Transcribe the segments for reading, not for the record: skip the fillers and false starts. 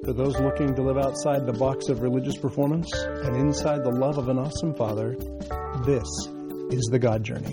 For those looking to live outside the box of religious performance and inside the love of an awesome Father, this is The God Journey.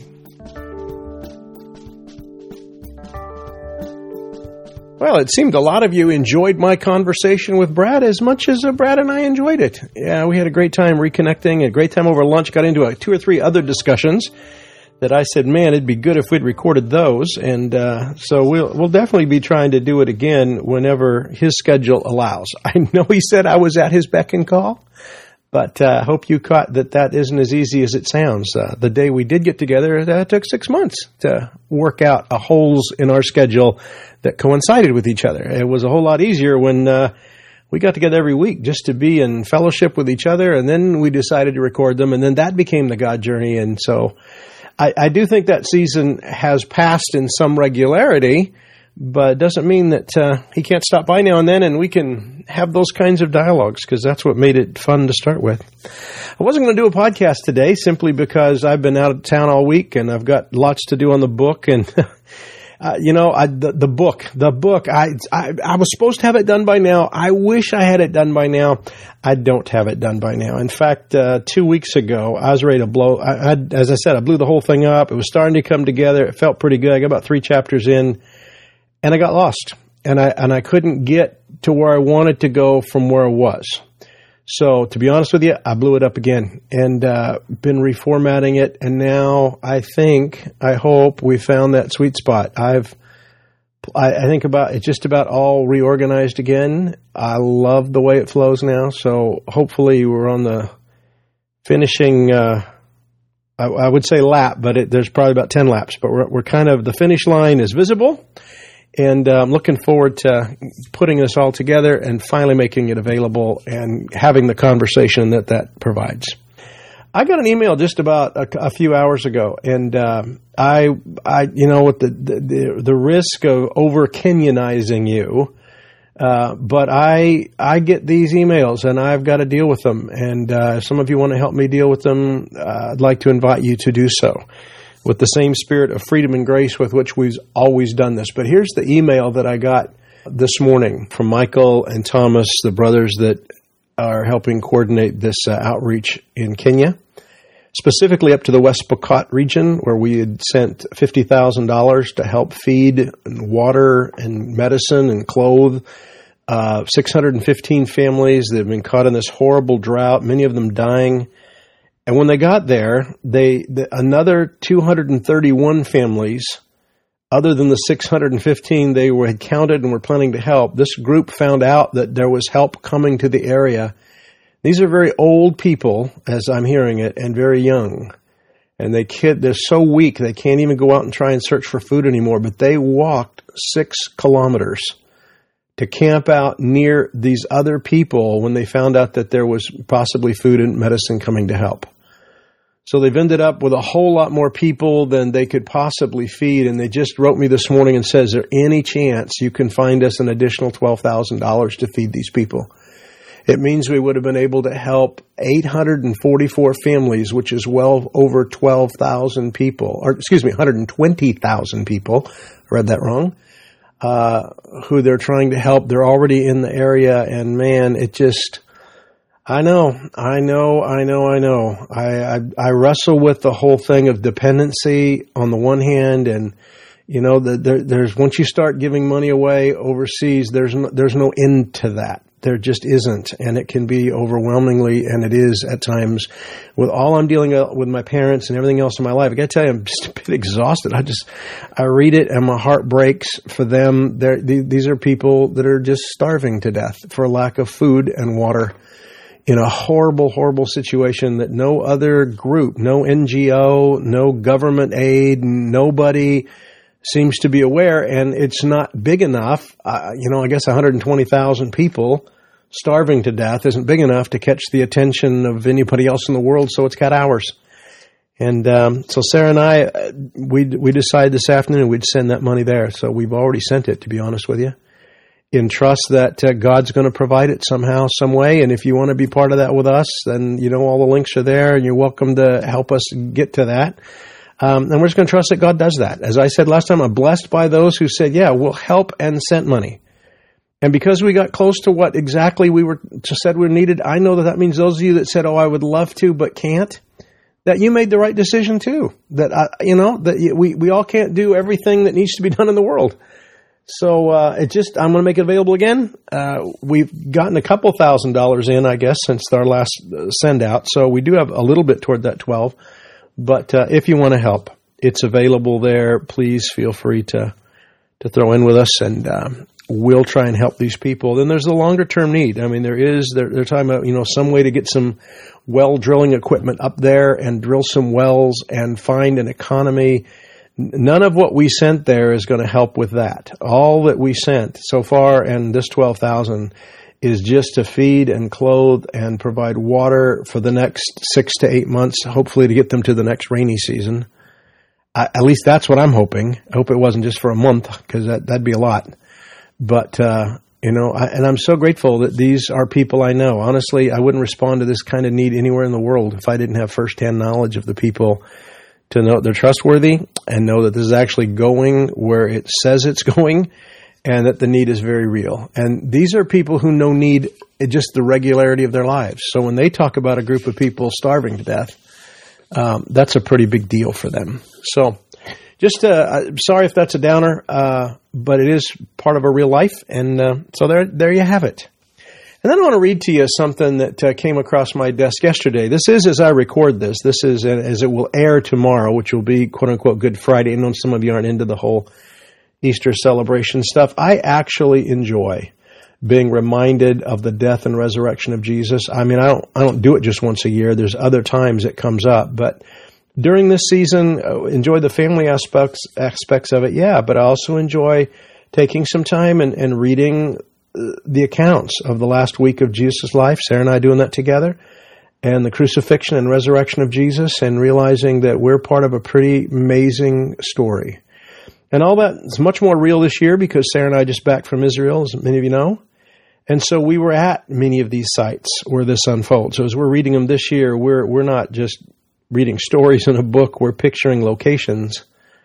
Well, it seemed a lot of you enjoyed my conversation with Brad as much as Brad and I enjoyed it. Yeah, we had a great time reconnecting, a great time over lunch, got into 2 or 3 other discussions that I said, man, it'd be good if we'd recorded those. And so we'll definitely be trying to do it again whenever his schedule allows. I know he said I was at his beck and call, but I hope you caught that isn't as easy as it sounds. The day we did get together, it took 6 months to work out holes in our schedule that coincided with each other. It was a whole lot easier when we got together every week just to be in fellowship with each other, and then we decided to record them, and then that became The God Journey. And so I do think that season has passed in some regularity, but it doesn't mean that he can't stop by now and then and we can have those kinds of dialogues, because that's what made it fun to start with. I wasn't going to do a podcast today simply because I've been out of town all week and I've got lots to do on the book. And the book, I was supposed to have it done by now. I wish I had it done by now. I don't have it done by now. In fact, 2 weeks ago, I was ready to blow. As I said, I blew the whole thing up. It was starting to come together. It felt pretty good. I got about 3 chapters in, and I got lost. And I couldn't get to where I wanted to go from where I was. So, to be honest with you, I blew it up again and been reformatting it. And now I hope we found that sweet spot. I think it's just about all reorganized again. I love the way it flows now. So hopefully we're on the finishing, I would say lap, but there's probably about 10 laps. But we're kind of, the finish line is visible. And I'm looking forward to putting this all together and finally making it available and having the conversation that provides. I got an email just about a few hours ago, and I with the risk of over Kenyanizing you, but I get these emails and I've got to deal with them. And if some of you want to help me deal with them, I'd like to invite you to do so, with the same spirit of freedom and grace with which we've always done this. But here's the email that I got this morning from Michael and Thomas, the brothers that are helping coordinate this outreach in Kenya, specifically up to the West Pokot region, where we had sent $50,000 to help feed and water and medicine and clothe 615 families that have been caught in this horrible drought, many of them dying. And when they got there, another 231 families, other than the 615 they had counted and were planning to help, this group found out that there was help coming to the area. These are very old people, as I'm hearing it, and very young. And they're so weak they can't even go out and try and search for food anymore. But they walked 6 kilometers to camp out near these other people when they found out that there was possibly food and medicine coming to help. So they've ended up with a whole lot more people than they could possibly feed. And they just wrote me this morning and says, is there any chance you can find us an additional $12,000 to feed these people? It means we would have been able to help 844 families, which is well over 12,000 people, 120,000 people. I read that wrong. Who they're trying to help. They're already in the area, and man, it just, I know. I wrestle with the whole thing of dependency on the one hand, and there's once you start giving money away overseas, there's no end to that. There just isn't, and it can be overwhelmingly, and it is at times. With all I'm dealing with my parents and everything else in my life, I got to tell you, I'm just a bit exhausted. I read it, and my heart breaks for them. These are people that are just starving to death for lack of food and water in a horrible, horrible situation that no other group, no NGO, no government aid, nobody seems to be aware, and it's not big enough. I guess 120,000 people starving to death isn't big enough to catch the attention of anybody else in the world, so it's got ours. And so Sarah and I, we decided this afternoon we'd send that money there. So we've already sent it, to be honest with you, in trust that God's going to provide it somehow, some way. And if you want to be part of that with us, then all the links are there, and you're welcome to help us get to that. And we're just going to trust that God does that. As I said last time, I'm blessed by those who said, yeah, we'll help, and sent money. And because we got close to what exactly we were said we needed, I know that means those of you that said, "Oh, I would love to but can't," that you made the right decision too. That we all can't do everything that needs to be done in the world. So I'm going to make it available again. We've gotten a couple $1,000s in, I guess, since our last send out. So we do have a little bit toward that 12. But if you want to help, it's available there. Please feel free to throw in with us, and we'll try and help these people. Then there's the longer term need. I mean, they're talking about, some way to get some well drilling equipment up there and drill some wells and find an economy. None of what we sent there is going to help with that. All that we sent so far, and this 12,000, is just to feed and clothe and provide water for the next 6 to 8 months, hopefully to get them to the next rainy season. At least that's what I'm hoping. I hope it wasn't just for a month, because that'd be a lot. But, and I'm so grateful that these are people I know. Honestly, I wouldn't respond to this kind of need anywhere in the world if I didn't have firsthand knowledge of the people to know they're trustworthy and know that this is actually going where it says it's going and that the need is very real. And these are people who know need just the regularity of their lives. So when they talk about a group of people starving to death, that's a pretty big deal for them. So just sorry if that's a downer, but it is part of a real life. And so there you have it. And then I want to read to you something that came across my desk yesterday. This is as I record this. This is as it will air tomorrow, which will be, quote-unquote, Good Friday. I know some of you aren't into the whole Easter celebration stuff. I actually enjoy being reminded of the death and resurrection of Jesus. I mean, I don't do it just once a year. There's other times it comes up. But during this season, enjoy the family aspects of it, yeah. But I also enjoy taking some time and reading the accounts of the last week of Jesus' life, Sarah and I doing that together, and the crucifixion and resurrection of Jesus, and realizing that we're part of a pretty amazing story. And all that is much more real this year because Sarah and I just back from Israel, as many of you know. And so we were at many of these sites where this unfolds. So as we're reading them this year, we're not just reading stories in a book, we're picturing locations.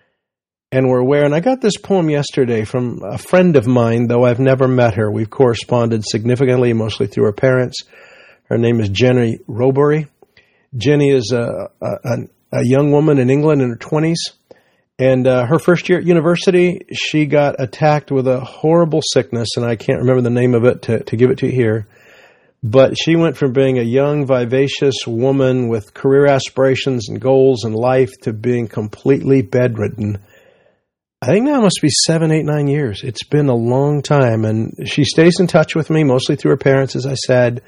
And we're aware, and I got this poem yesterday from a friend of mine, though I've never met her. We've corresponded significantly, mostly through her parents. Her name is Jenny Robury. Jenny is a young woman in England in her 20s. And her first year at university, she got attacked with a horrible sickness, and I can't remember the name of it to give it to you here. But she went from being a young, vivacious woman with career aspirations and goals in life to being completely bedridden. I think now it must be 7, 8, 9 years. It's been a long time, and she stays in touch with me, mostly through her parents, as I said.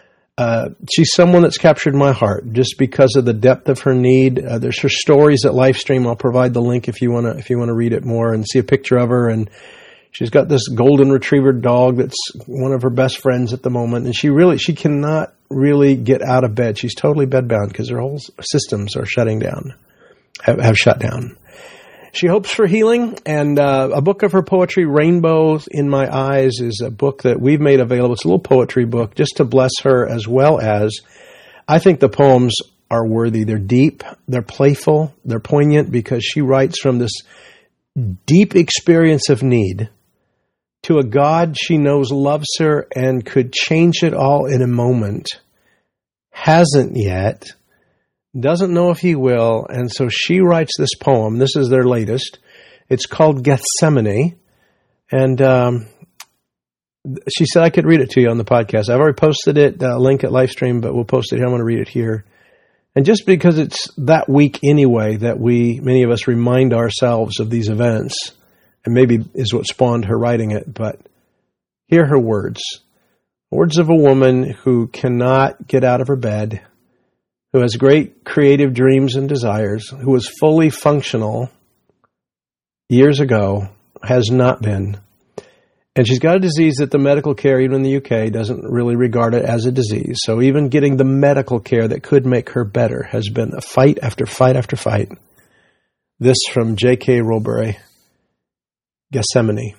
She's someone that's captured my heart just because of the depth of her need. There's her stories at Livestream. I'll provide the link if you want to read it more and see a picture of her. And she's got this golden retriever dog that's one of her best friends at the moment, and she cannot really get out of bed. She's totally bedbound because her whole systems are shutting down, have shut down. She hopes for healing, and a book of her poetry, Rainbows in My Eyes, is a book that we've made available. It's a little poetry book just to bless her, as well as I think the poems are worthy. They're deep, they're playful, they're poignant, because she writes from this deep experience of need to a God she knows loves her and could change it all in a moment. Hasn't yet. Doesn't know if he will, and so she writes this poem. This is their latest. It's called Gethsemane, and she said I could read it to you on the podcast. I've already posted it, link at Livestream, but we'll post it here. I'm going to read it here. And just because it's that week anyway that many of us remind ourselves of these events, and maybe is what spawned her writing it, but hear her words. Words of a woman who cannot get out of her bed, who has great creative dreams and desires, who was fully functional years ago, has not been. And she's got a disease that the medical care, even in the UK, doesn't really regard it as a disease. So even getting the medical care that could make her better has been a fight after fight after fight. This from J.K. Robury, Gethsemane.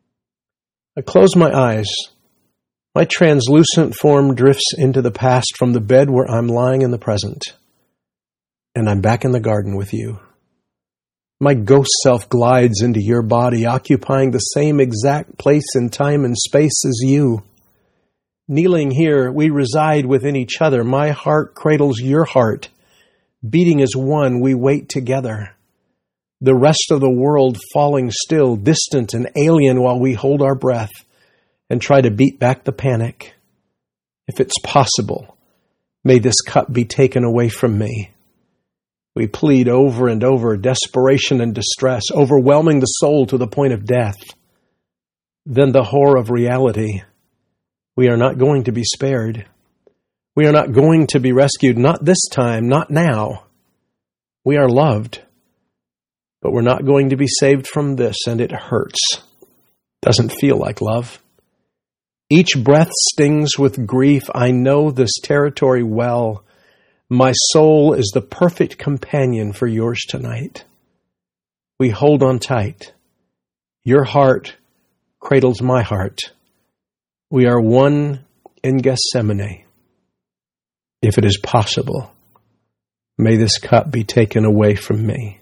I close my eyes. My translucent form drifts into the past from the bed where I'm lying in the present. And I'm back in the garden with you. My ghost self glides into your body, occupying the same exact place in time and space as you. Kneeling here, we reside within each other. My heart cradles your heart. Beating as one, we wait together. The rest of the world falling still, distant and alien while we hold our breath and try to beat back the panic. If it's possible, may this cup be taken away from me. We plead over and over, desperation and distress, overwhelming the soul to the point of death. Then the horror of reality. We are not going to be spared. We are not going to be rescued, not this time, not now. We are loved, but we're not going to be saved from this, and it hurts. Doesn't feel like love. Each breath stings with grief. I know this territory well. My soul is the perfect companion for yours tonight. We hold on tight. Your heart cradles my heart. We are one in Gethsemane. If it is possible, may this cup be taken away from me.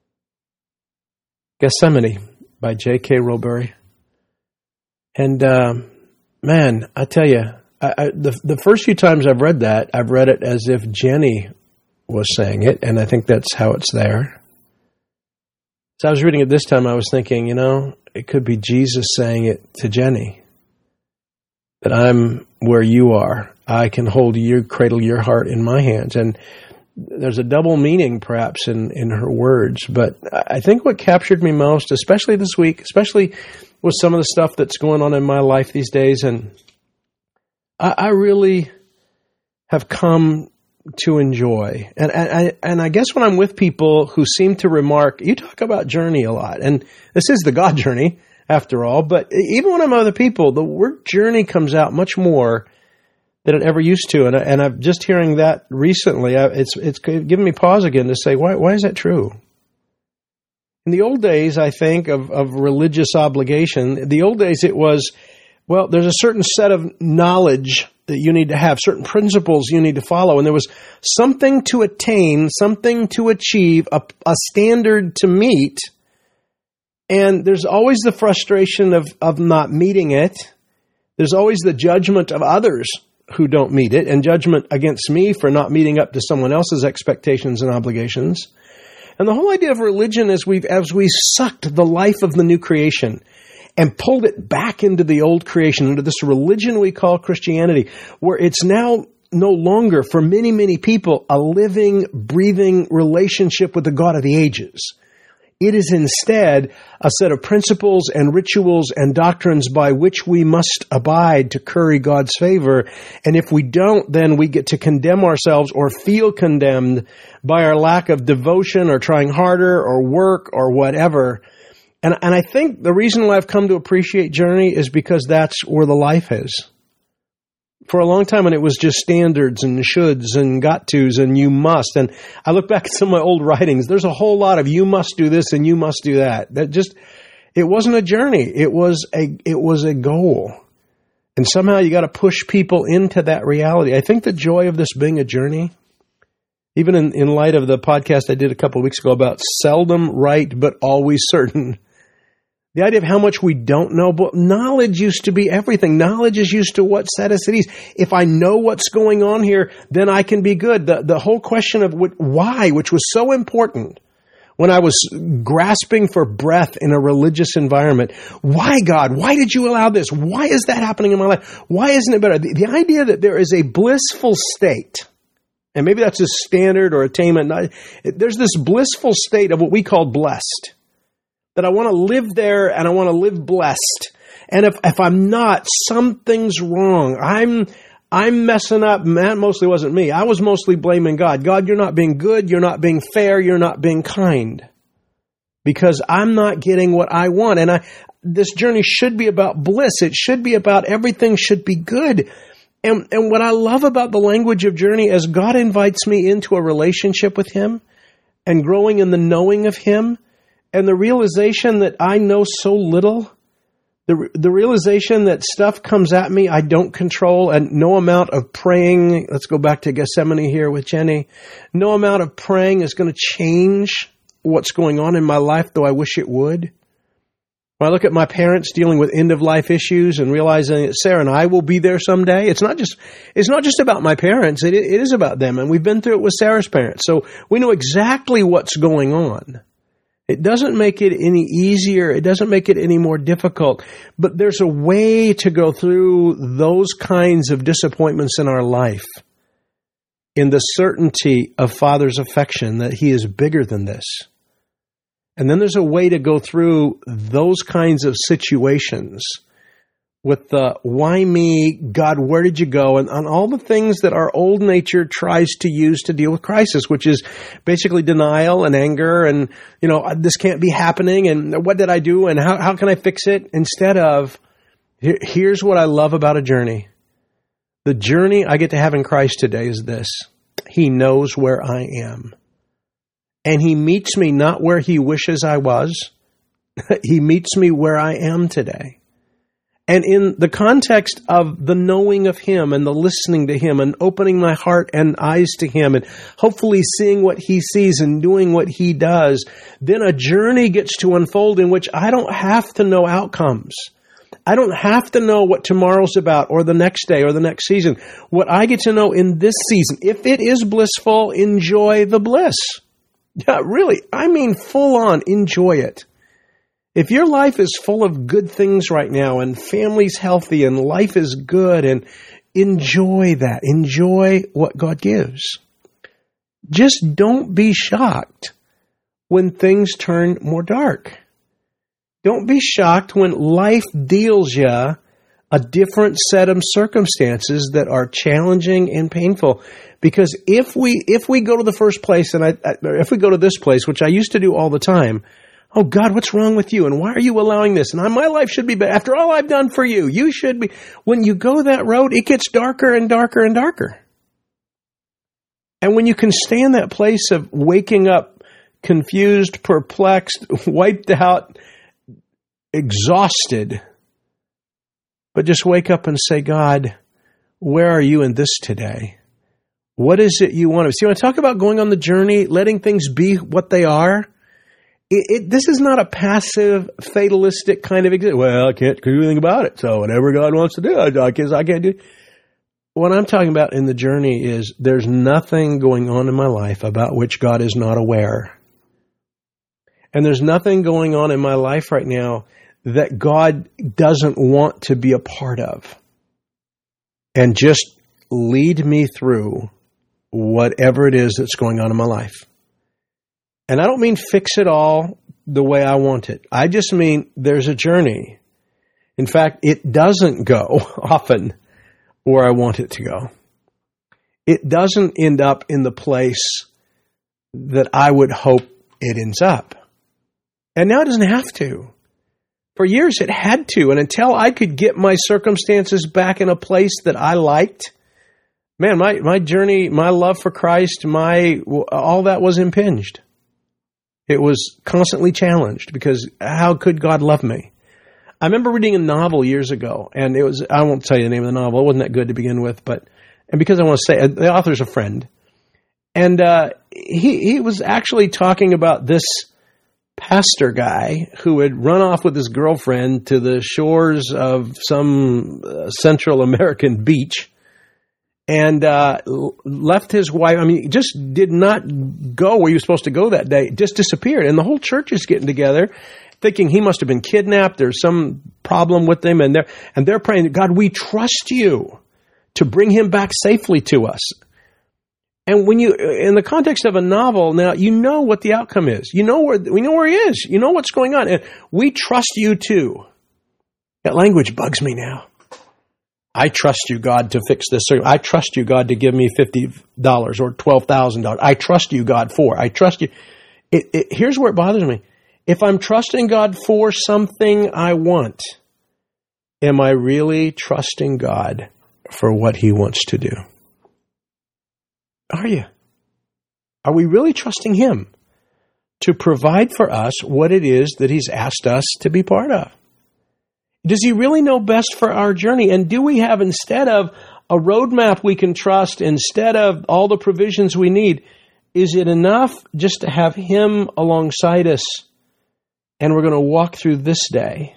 Gethsemane by J.K. Roberry. And man, I tell you, the first few times I've read that, I've read it as if Jenny was saying it, and I think that's how it's there. So I was reading it this time, I was thinking, it could be Jesus saying it to Jenny. That I'm where you are. I can hold you, cradle your heart in my hands. And there's a double meaning perhaps in her words. But I think what captured me most, especially this week, especially with some of the stuff that's going on in my life these days, and I really have come to enjoy. And I guess when I'm with people who seem to remark, you talk about journey a lot. And this is the God journey, after all, but even when I'm with other people, the word journey comes out much more than it ever used to. And I'm just hearing that recently. It's given me pause again to say, why is that true? In the old days, I think, of religious obligation, the old days it was, well, there's a certain set of knowledge that you need to have, certain principles you need to follow. And there was something to attain, something to achieve, a standard to meet. And there's always the frustration of not meeting it. There's always the judgment of others who don't meet it, and judgment against me for not meeting up to someone else's expectations and obligations. And the whole idea of religion is as we sucked the life of the new creation and pulled it back into the old creation, into this religion we call Christianity, where it's now no longer, for many, many people, a living, breathing relationship with the God of the ages. It is instead a set of principles and rituals and doctrines by which we must abide to curry God's favor. And if we don't, then we get to condemn ourselves or feel condemned by our lack of devotion or trying harder or work or whatever. And I think the reason why I've come to appreciate Journey is because that's where the life is. For a long time when it was just standards and shoulds and got tos and you must. And I look back at some of my old writings, there's a whole lot of you must do this and you must do that. It wasn't a journey. It was a goal. And somehow you got to push people into that reality. I think the joy of this being a journey, even in light of the podcast I did a couple of weeks ago about seldom right but always certain. The idea of how much we don't know, but knowledge used to be everything. Knowledge is used to what set us at ease. If I know what's going on here, then I can be good. The whole question of why, which was so important when I was grasping for breath in a religious environment. Why, God? Why did you allow this? Why is that happening in my life? Why isn't it better? The idea that there is a blissful state, and maybe that's a standard or attainment. There's this blissful state of what we call blessed. That I want to live there and I want to live blessed. And if I'm not, something's wrong. I'm messing up. That mostly wasn't me. I was mostly blaming God. God, you're not being good. You're not being fair. You're not being kind. Because I'm not getting what I want. And this journey should be about bliss. It should be about everything should be good. And what I love about the language of Journey is God invites me into a relationship with Him and growing in the knowing of Him. And the realization that I know so little, the realization that stuff comes at me I don't control, and no amount of praying, let's go back to Gethsemane here with Jenny, no amount of praying is going to change what's going on in my life, though I wish it would. When I look at my parents dealing with end-of-life issues and realizing that Sarah and I will be there someday, it's not just about my parents. It is about them, and we've been through it with Sarah's parents. So we know exactly what's going on. It doesn't make it any easier. It doesn't make it any more difficult. But there's a way to go through those kinds of disappointments in our life in the certainty of Father's affection that He is bigger than this. And then there's a way to go through those kinds of situations with the, why me, God, where did you go? And on all the things that our old nature tries to use to deal with crisis, which is basically denial and anger and, this can't be happening and what did I do and how can I fix it? Instead of, here's what I love about a journey. The journey I get to have in Christ today is this. He knows where I am. And He meets me not where He wishes I was. He meets me where I am today. And in the context of the knowing of Him and the listening to Him and opening my heart and eyes to Him and hopefully seeing what He sees and doing what He does, then a journey gets to unfold in which I don't have to know outcomes. I don't have to know what tomorrow's about or the next day or the next season. What I get to know in this season, if it is blissful, enjoy the bliss. Yeah, really. I mean, full on, enjoy it. If your life is full of good things right now and family's healthy and life is good, and enjoy that. Enjoy what God gives. Just don't be shocked when things turn more dark. Don't be shocked when life deals you a different set of circumstances that are challenging and painful. Because if we go to the first place, and if we go to this place, which I used to do all the time, oh God, what's wrong with you? And why are you allowing this? And my life should be better. After all I've done for you, you should be. When you go that road, it gets darker and darker and darker. And when you can stay in that place of waking up confused, perplexed, wiped out, exhausted, but just wake up and say, God, where are you in this today? What is it you want to see? When I talk about going on the journey, letting things be what they are, this is not a passive, fatalistic kind of existence. Well, I can't do anything about it, so whatever God wants to do, I can't do. What I'm talking about in the journey is there's nothing going on in my life about which God is not aware. And there's nothing going on in my life right now that God doesn't want to be a part of. And just lead me through whatever it is that's going on in my life. And I don't mean fix it all the way I want it. I just mean there's a journey. In fact, it doesn't go often where I want it to go. It doesn't end up in the place that I would hope it ends up. And now it doesn't have to. For years it had to. And until I could get my circumstances back in a place that I liked, man, my journey, my love for Christ, all that was impinged. It was constantly challenged because how could God love me? I remember reading a novel years ago, and I won't tell you the name of the novel. It wasn't that good to begin with, and because I want to say, the author's a friend. And he was actually talking about this pastor guy who had run off with his girlfriend to the shores of some Central American beach and left his wife. I mean, just did not go where he was supposed to go that day, just disappeared. And the whole church is getting together thinking he must have been kidnapped. There's some problem with him. And they're praying, God, we trust you to bring him back safely to us. And when you, in the context of a novel, now you know what the outcome is. We know where he is. You know what's going on. And we trust you too. That language bugs me now. I trust you, God, to fix this. I trust you, God, to give me $50 or $12,000. I trust you, God, I trust you. Here's where it bothers me. If I'm trusting God for something I want, am I really trusting God for what he wants to do? Are you? Are we really trusting him to provide for us what it is that he's asked us to be part of? Does he really know best for our journey? And do we have, instead of a roadmap we can trust, instead of all the provisions we need, is it enough just to have him alongside us, and we're going to walk through this day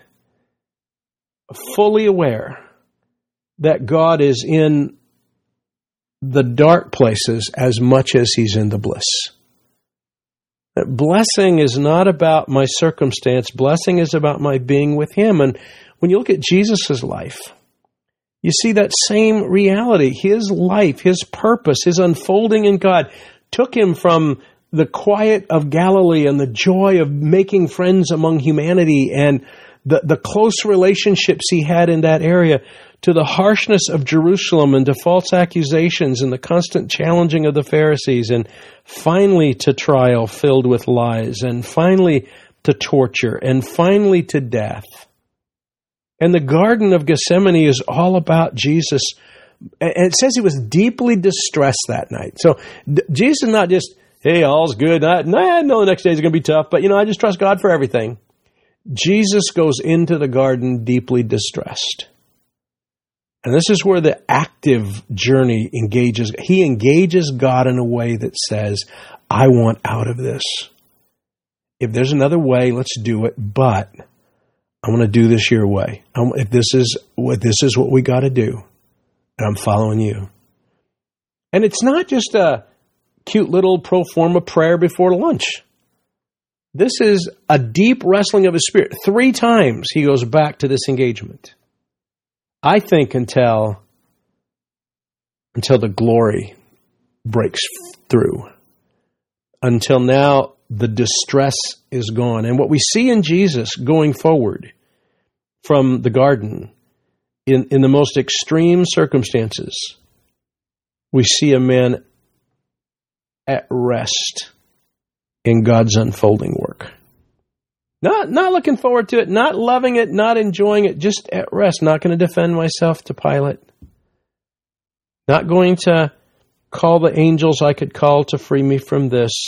fully aware that God is in the dark places as much as he's in the bliss? That blessing is not about my circumstance. Blessing is about my being with him. And when you look at Jesus' life, you see that same reality. His life, his purpose, his unfolding in God took him from the quiet of Galilee and the joy of making friends among humanity and the close relationships he had in that area to the harshness of Jerusalem and to false accusations and the constant challenging of the Pharisees, and finally to trial filled with lies, and finally to torture, and finally to death. And the Garden of Gethsemane is all about Jesus. And it says he was deeply distressed that night. So Jesus is not just, hey, all's good. I know the next day is going to be tough, but I just trust God for everything. Jesus goes into the garden deeply distressed. And this is where the active journey engages. He engages God in a way that says, I want out of this. If there's another way, let's do it, but I'm going to do this your way. If this is what we got to do, and I'm following you. And it's not just a cute little pro forma prayer before lunch. This is a deep wrestling of his spirit. 3 times he goes back to this engagement. I think until the glory breaks through. Until now, the distress is gone. And what we see in Jesus going forward from the garden, in the most extreme circumstances, we see a man at rest in God's unfolding work. Not looking forward to it, not loving it, not enjoying it, just at rest. Not going to defend myself to Pilate. Not going to call the angels I could call to free me from this.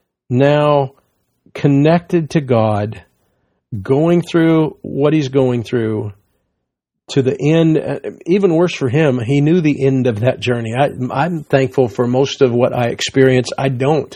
Now connected to God, going through what he's going through to the end. Even worse for him, he knew the end of that journey. I'm thankful for most of what I experience. I don't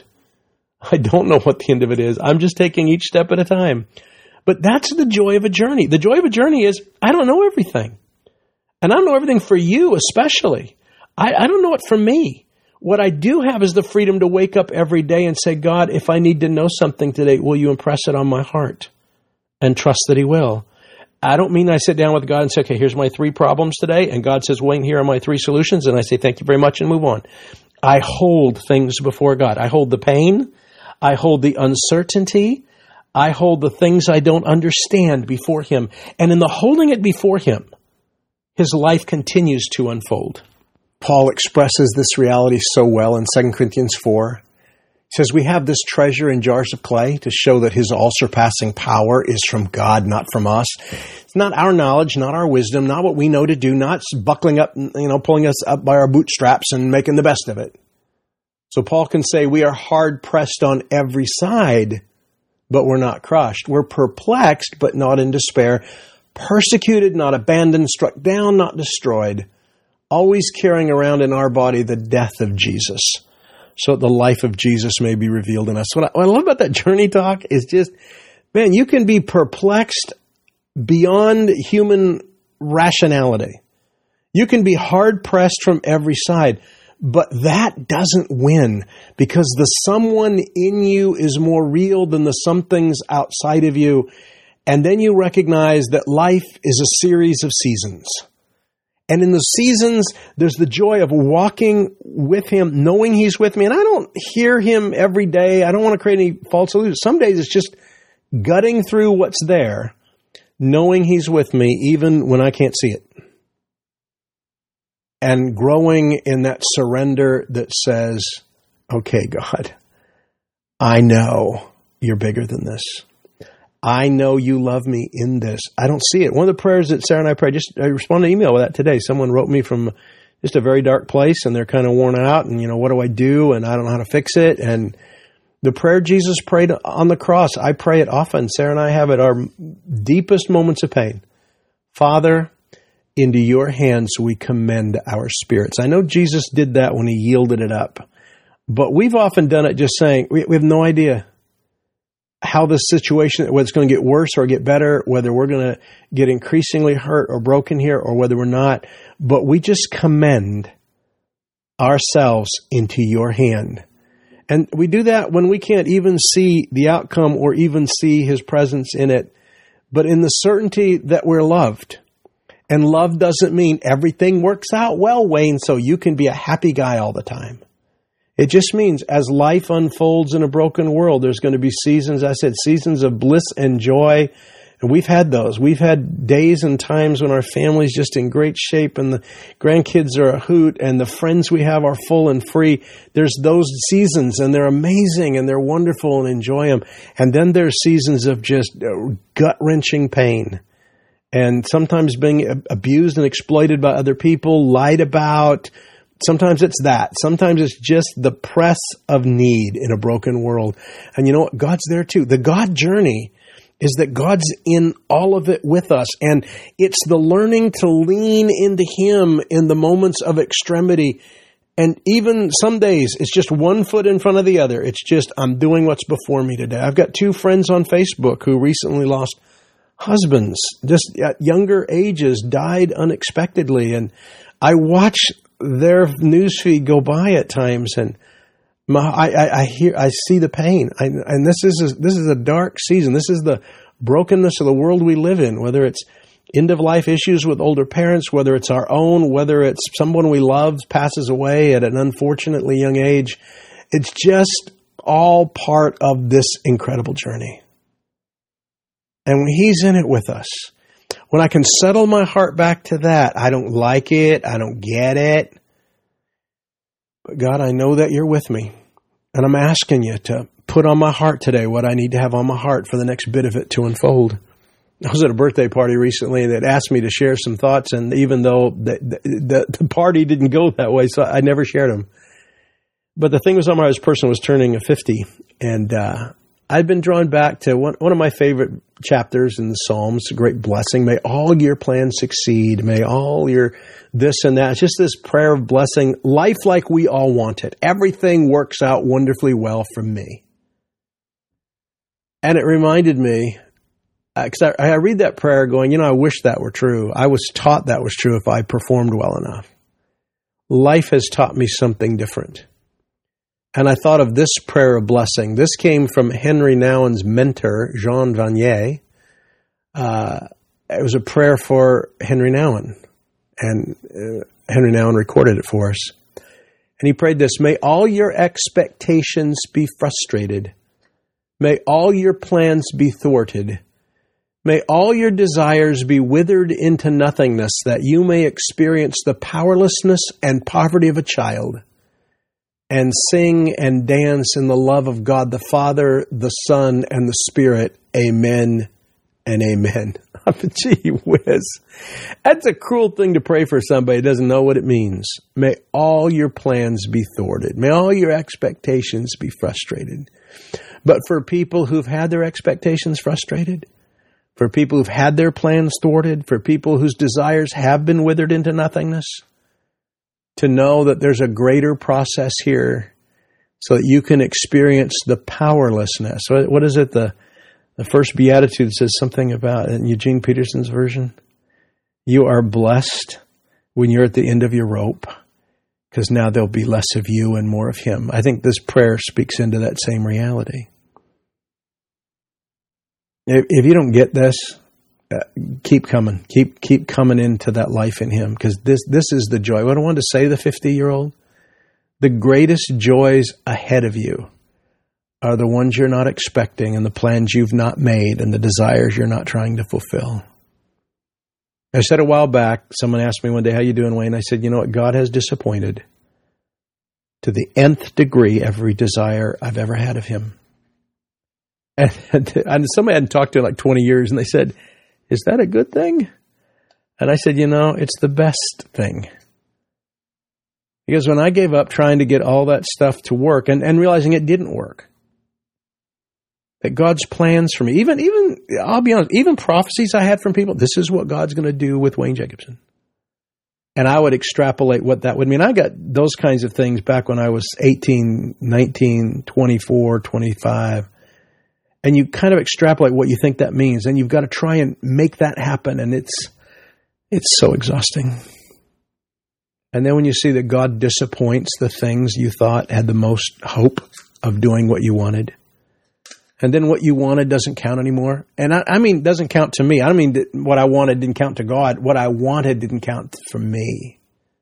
know what the end of it is. I'm just taking each step at a time. But that's the joy of a journey. The joy of a journey is I don't know everything. And I don't know everything for you especially. I don't know it for me. What I do have is the freedom to wake up every day and say, God, if I need to know something today, will you impress it on my heart? And trust that he will. I don't mean I sit down with God and say, okay, here's my 3 problems today. And God says, Wayne, here are my 3 solutions. And I say, thank you very much, and move on. I hold things before God. I hold the pain. I hold the uncertainty. I hold the things I don't understand before him. And in the holding it before him, his life continues to unfold. Paul expresses this reality so well in 2 Corinthians 4. He says, we have this treasure in jars of clay to show that his all-surpassing power is from God, not from us. It's not our knowledge, not our wisdom, not what we know to do, not buckling up, pulling us up by our bootstraps and making the best of it. So Paul can say we are hard-pressed on every side, but we're not crushed. We're perplexed, but not in despair. Persecuted, not abandoned. Struck down, not destroyed. Always carrying around in our body the death of Jesus, so that the life of Jesus may be revealed in us. What I love about that journey talk is just, man, you can be perplexed beyond human rationality. You can be hard-pressed from every side. But that doesn't win, because the someone in you is more real than the somethings outside of you. And then you recognize that life is a series of seasons. And in the seasons, there's the joy of walking with him, knowing he's with me. And I don't hear him every day. I don't want to create any false illusions. Some days it's just gutting through what's there, knowing he's with me, even when I can't see it. And growing in that surrender that says, okay, God, I know you're bigger than this. I know you love me in this. I don't see it. One of the prayers that Sarah and I prayed, I responded to an email with that today. Someone wrote me from just a very dark place, and they're kind of worn out, and, what do I do? And I don't know how to fix it. And the prayer Jesus prayed on the cross, I pray it often. Sarah and I have it, our deepest moments of pain. Father, into your hands we commend our spirits. I know Jesus did that when he yielded it up. But we've often done it just saying, we have no idea how this situation, whether it's going to get worse or get better, whether we're going to get increasingly hurt or broken here or whether we're not. But we just commend ourselves into your hand. And we do that when we can't even see the outcome or even see his presence in it, but in the certainty that we're loved. And love doesn't mean everything works out well, Wayne, so you can be a happy guy all the time. It just means as life unfolds in a broken world, there's going to be seasons, I said, seasons of bliss and joy. And we've had those. We've had days and times when our family's just in great shape and the grandkids are a hoot and the friends we have are full and free. There's those seasons and they're amazing and they're wonderful and enjoy them. And then there's seasons of just gut-wrenching pain and sometimes being abused and exploited by other people, lied about. Sometimes it's that. Sometimes it's just the press of need in a broken world. And you know what? God's there too. The God journey is that God's in all of it with us. And it's the learning to lean into him in the moments of extremity. And even some days, it's just one foot in front of the other. It's just, I'm doing what's before me today. I've got 2 friends on Facebook who recently lost husbands, just at younger ages, died unexpectedly. And I watch their newsfeed go by at times, and I see the pain. And this is a dark season. This is the brokenness of the world we live in, whether it's end of life issues with older parents, whether it's our own, whether it's someone we love passes away at an unfortunately young age. It's just all part of this incredible journey. And when he's in it with us, when I can settle my heart back to that, I don't like it, I don't get it. But God, I know that you're with me. And I'm asking you to put on my heart today what I need to have on my heart for the next bit of it to unfold. I was at a birthday party recently that asked me to share some thoughts, and even though the party didn't go that way, so I never shared them. But the thing was on my heart, this person was turning 50, and I'd been drawn back to one of my favorite chapters in the Psalms, a great blessing. May all your plans succeed. May all your this and that. It's just this prayer of blessing. Life like we all want it. Everything works out wonderfully well for me. And it reminded me, because I read that prayer going, I wish that were true. I was taught that was true if I performed well enough. Life has taught me something different. And I thought of this prayer of blessing. This came from Henry Nouwen's mentor, Jean Vanier. It was a prayer for Henry Nouwen. And Henry Nouwen recorded it for us. And he prayed this: may all your expectations be frustrated. May all your plans be thwarted. May all your desires be withered into nothingness, that you may experience the powerlessness and poverty of a child, and sing and dance in the love of God the Father, the Son, and the Spirit. Amen and amen. Gee whiz. That's a cruel thing to pray for somebody who doesn't know what it means. May all your plans be thwarted. May all your expectations be frustrated. But for people who've had their expectations frustrated, for people who've had their plans thwarted, for people whose desires have been withered into nothingness, to know that there's a greater process here so that you can experience the powerlessness. What is it? The first beatitude says something about, in Eugene Peterson's version, you are blessed when you're at the end of your rope, because now there'll be less of you and more of him. I think this prayer speaks into that same reality. If you don't get this, keep coming. Keep coming into that life in him, because this is the joy. What I wanted to say to the 50-year-old, the greatest joys ahead of you are the ones you're not expecting and the plans you've not made and the desires you're not trying to fulfill. I said a while back, someone asked me one day, how you doing, Wayne? I said, you know what? God has disappointed to the nth degree every desire I've ever had of him. And somebody I hadn't talked to in like 20 years, and they said, is that a good thing? And I said, it's the best thing. Because when I gave up trying to get all that stuff to work and realizing it didn't work, that God's plans for me, even I'll be honest, even prophecies I had from people, this is what God's going to do with Wayne Jacobson. And I would extrapolate what that would mean. I got those kinds of things back when I was 18, 19, 24, 25. And you kind of extrapolate what you think that means. And you've got to try and make that happen. And it's so exhausting. And then when you see that God disappoints the things you thought had the most hope of doing what you wanted, and then what you wanted doesn't count anymore. And I mean, doesn't count to me. I don't mean that what I wanted didn't count to God. What I wanted didn't count for me.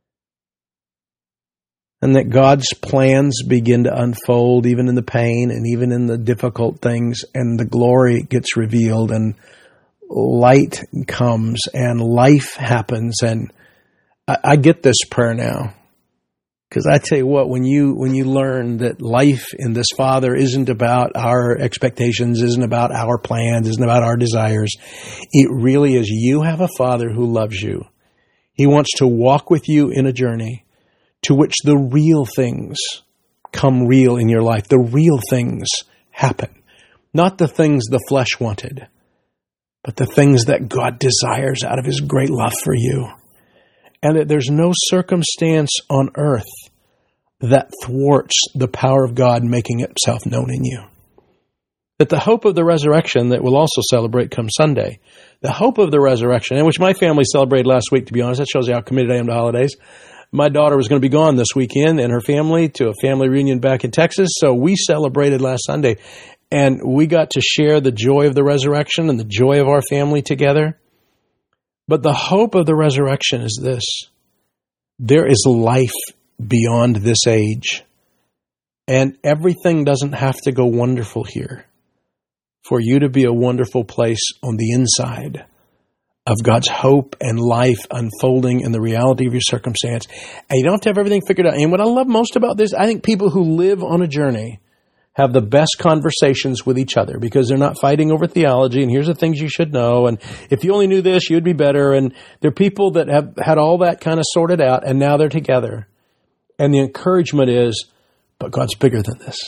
And that God's plans begin to unfold even in the pain and even in the difficult things, and the glory gets revealed and light comes and life happens. And I get this prayer now. Because I tell you what, when you learn that life in this Father isn't about our expectations, isn't about our plans, isn't about our desires, it really is. You have a Father who loves you. He wants to walk with you in a journey to which the real things come real in your life. The real things happen. Not the things the flesh wanted, but the things that God desires out of His great love for you. And that there's no circumstance on earth that thwarts the power of God making itself known in you. That the hope of the resurrection that we'll also celebrate come Sunday, the hope of the resurrection, and which my family celebrated last week, to be honest, that shows you how committed I am to holidays. My daughter was going to be gone this weekend and her family to a family reunion back in Texas, so we celebrated last Sunday. And we got to share the joy of the resurrection and the joy of our family together. But the hope of the resurrection is this: there is life beyond this age. And everything doesn't have to go wonderful here for you to be a wonderful place on the inside of God's hope and life unfolding in the reality of your circumstance. And you don't have to have everything figured out. And what I love most about this, I think people who live on a journey have the best conversations with each other because they're not fighting over theology and here's the things you should know. And if you only knew this, you'd be better. And they're people that have had all that kind of sorted out and now they're together. And the encouragement is, but God's bigger than this.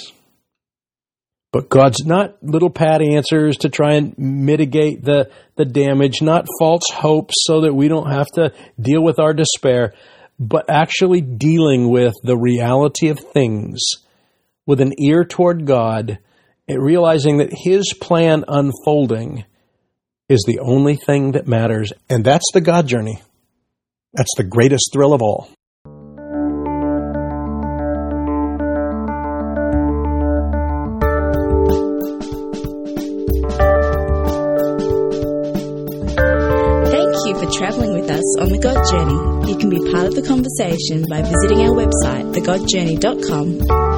But God's not little pat answers to try and mitigate the damage, not false hopes so that we don't have to deal with our despair, but actually dealing with the reality of things with an ear toward God, and realizing that His plan unfolding is the only thing that matters. And that's the God journey. That's the greatest thrill of all. Thank you for traveling with us on The God Journey. You can be part of the conversation by visiting our website, thegodjourney.com,